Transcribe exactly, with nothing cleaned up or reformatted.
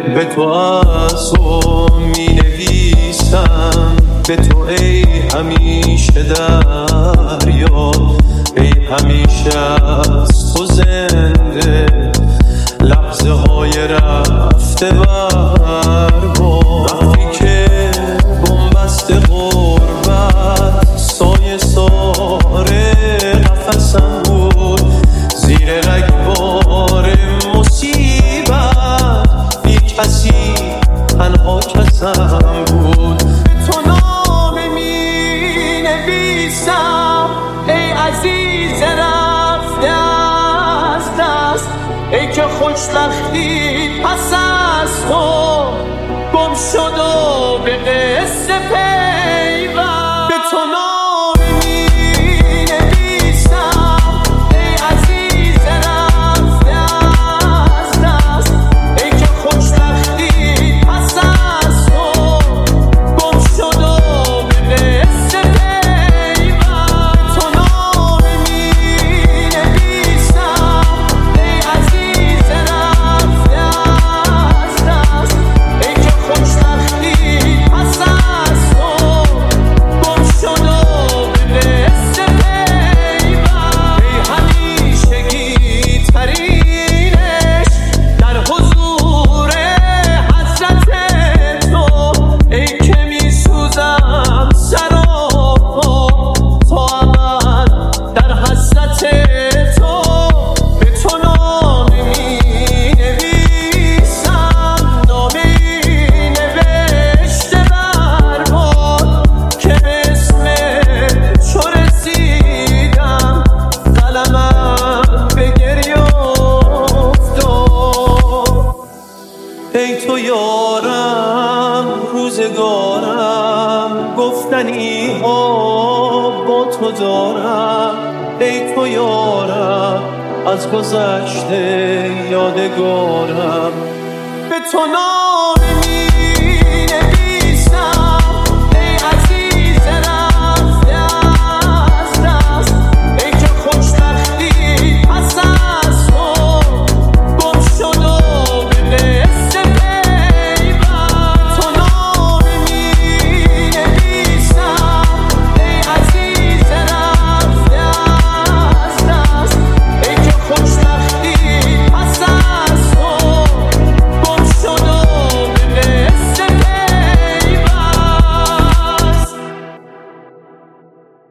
به تو از تو می نویسم، به تو ای همیشه دریا، ای همیشه از تو زنده لحظه های رفته بربار. وقتی که بنبست غربت سایه ساره نفسم بود، زیر رگبار مصیبت بی کسی تنها کسم بود. تو نامه می نویسم ای عزیز رفته از دست، ای که خوشبختی پس از تو گم شد و به قصه پیوند. به تو نامه می نویسم ای عزیز رفته از دست، ای که خوشبختی پس از تو گم شد و به قصه پیوند. تو نامه می نویسم ای عزیز رفته از دست، ای که خوشبختی پس از تو گم شد و به قصه پیوند. ای همیشگی ترینش در حضور حضرت تو، ای که می سوزم سر و پا تا ابد در حسرت تو. به تو نامه می نویسم، نامه ای نوشته بر باد که به اسم چو رسیدم قلمم به گریه افتاد. ای تو یارم روزگارم، گفتنی ها با تو دارم. ای تو یارم از گذشته یادگارم. به تو نامه